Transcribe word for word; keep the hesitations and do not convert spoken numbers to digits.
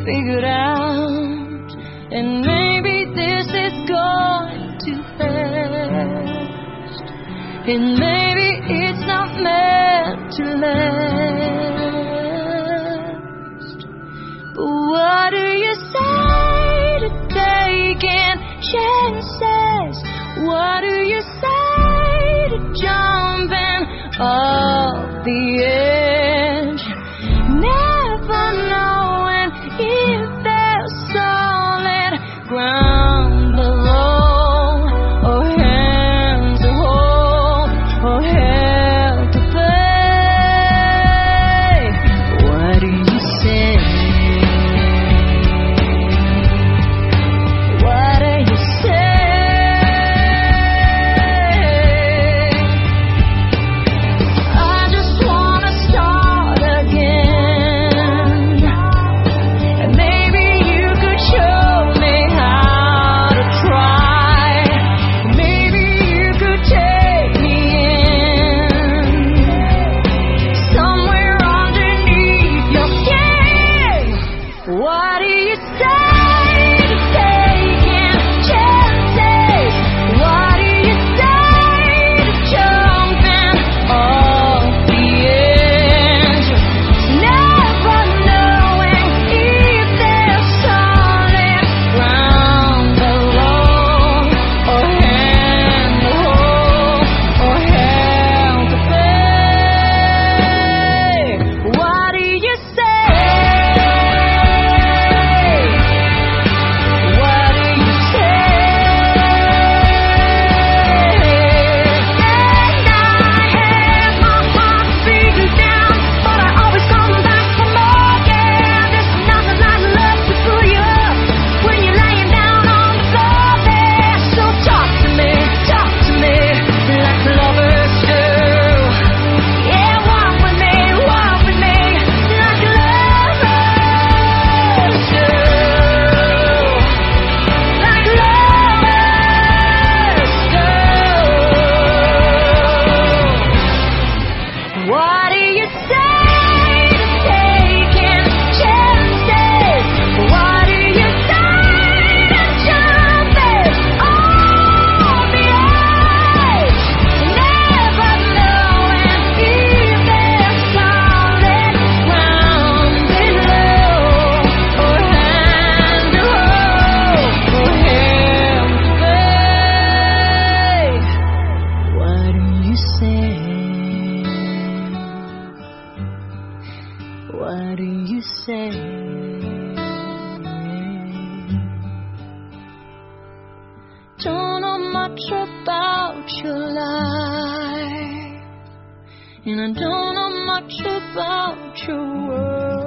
figured out, and maybe this is going to last, and maybe it's not meant to last. But what do you say to taking chances? What do you say to jumping off the edge, never knowing if there's solid ground below, or hands to hold, or help to play? What do you say? What do you say? What do you say to taking chances? What do you say to jumping off the edge, never knowing if there's solid ground below, or hand to hold, or help to play? What do you say? What do you say to taking chances? What do you say to jumping off the edge, never knowing if there's solid ground below, or hand to hold, or help to play? What do you say? What do you say? Don't know much about your life, and I don't know much about your world.